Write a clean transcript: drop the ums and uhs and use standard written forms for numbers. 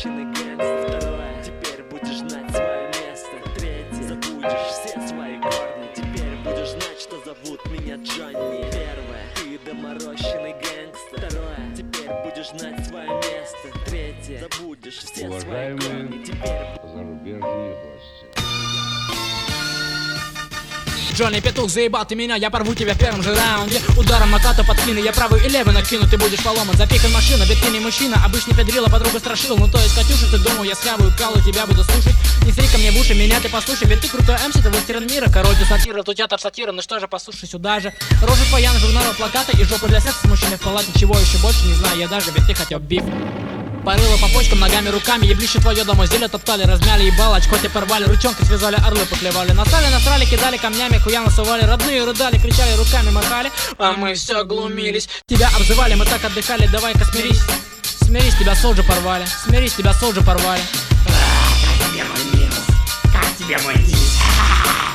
доморощенный гэнгстер. Второе, теперь будешь знать свое место. Третье, забудешь все свои корни. Теперь будешь знать, что зовут меня Джонни. Первое, ты доморощенный гэнгстер. Второе, теперь будешь знать свое место. Третье, забудешь все свои корни. Теперь зарубежные гости. Джонни Петух, заебал ты меня, я порву тебя в первом же раунде. Ударом наката под спины, я правый и левый накину, ты будешь поломан. Запихан машина, ведь ты не мужчина, обычный педрила, подруга страшил. Ну то есть, Катюша, ты думал, я схаваю калу, тебя буду слушать. Не сри ко мне в уши, меня ты послушай, ведь ты крутой МС, ты вестерн мира. Король ты сатира, тут я сатира, ну что же, послушай сюда же. Рожа твоя на журнала плаката и жопа для секса с мужчиной в палате. Чего еще больше не знаю я даже, ведь ты хотел биф. Порыло по почкам, ногами, руками, еблище твое дома, зелье топтали, размяли, ебало, очко те порвали, ручонкой связали, орлы поклевали, насрали, кидали камнями, хуя насували, родные рыдали, кричали, руками махали, а мы все глумились. Тебя обзывали, мы так отдыхали, давай-ка смирись. Смирись, тебя солджи порвали, смирись, тебя солджи порвали. Как тебе мой минус? Как тебе мой дис?